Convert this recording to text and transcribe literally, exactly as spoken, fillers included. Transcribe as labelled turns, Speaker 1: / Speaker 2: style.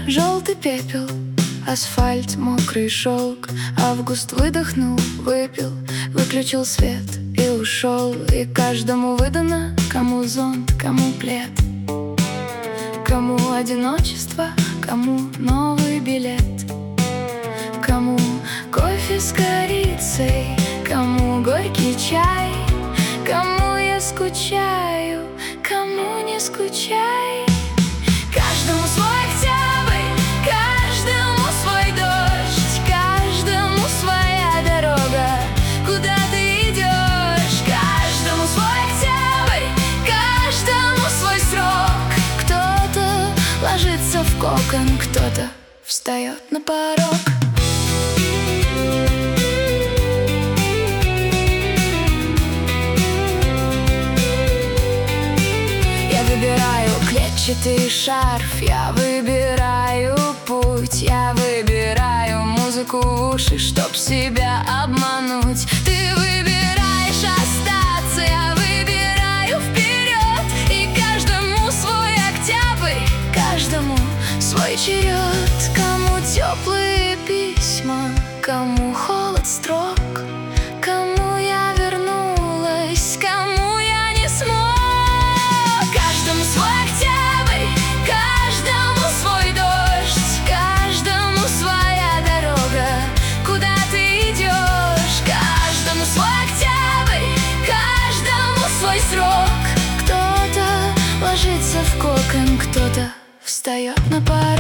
Speaker 1: желтый пепел, асфальт, мокрый шелк. Август выдохнул, выпил, выключил свет и ушел. И каждому выдано, кому зонт, кому плед, кому одиночество, кому новый билет, кому кофе с корицей, кому горький чай, кому я скучаю, кому не скучай. Каждому свой октябрь, каждому свой дождь, каждому своя дорога, куда ты идешь. Каждому свой октябрь, каждому свой срок. Кто-то ложится в кокон, кто-то встает на порог. Я выбираю клетчатый шарф, я выбираю путь, я выбираю музыку в уши, чтоб себя обмануть. Ты выбираешь остаться, я выбираю вперед. И каждому свой октябрь, каждому свой черед. Кому теплые письма, кому холод строк, кому я вернулась, кому я не смог. Каждому свой октябрь, каждому свой дождь, каждому своя дорога, куда ты идешь. Каждому свой октябрь, каждому свой срок. Кто-то ложится в кокон, кто-то встает на порог.